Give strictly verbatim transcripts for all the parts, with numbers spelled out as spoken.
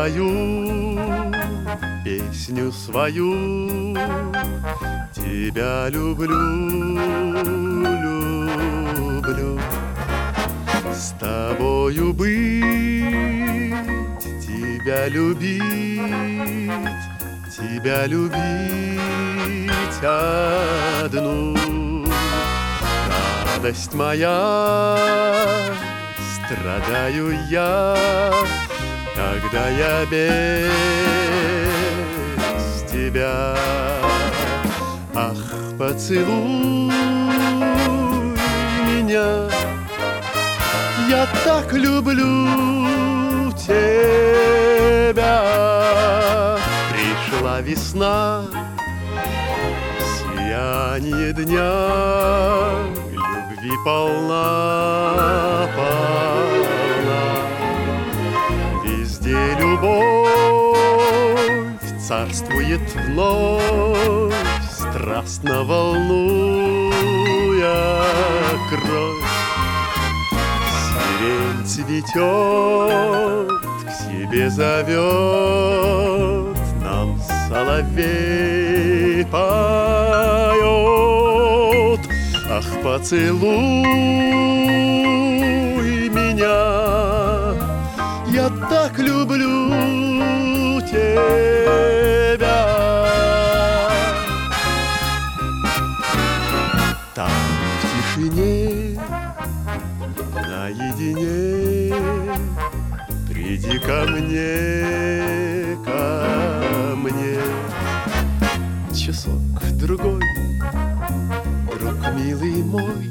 спою песню свою. Тебя люблю, люблю. С тобою быть, тебя любить, тебя любить одну. Радость моя, страдаю я, когда я без тебя. Ах, поцелуй меня, я так люблю тебя. Пришла весна, сияние дня, любви полна, полна. Везде любовь царствует вновь, страстно волнуя кровь. Сирень цветет, к себе зовет, нам соловей поет. Ах, поцелуй меня, я так люблю тебя. Там в тишине, наедине, приди ко мне, ко мне. Часок другой, друг милый мой,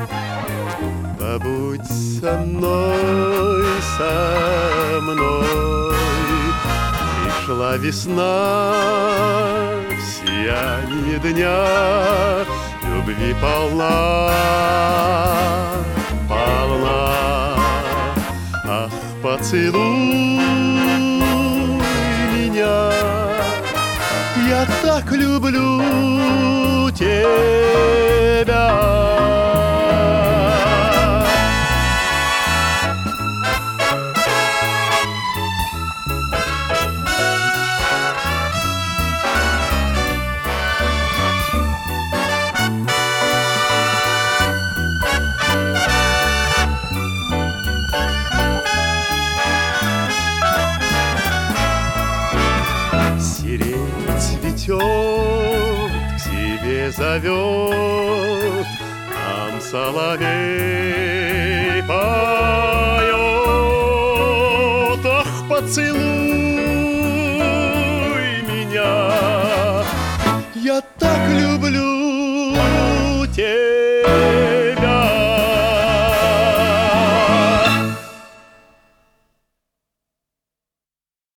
побудь со мной, со мной. Пришла весна, сияние дня, любви полна, полна. Ах, поцелуй меня, я так люблю тебя. Сирень цветет, к себе зовет, там соловей поет. Ах, поцелуй меня, я так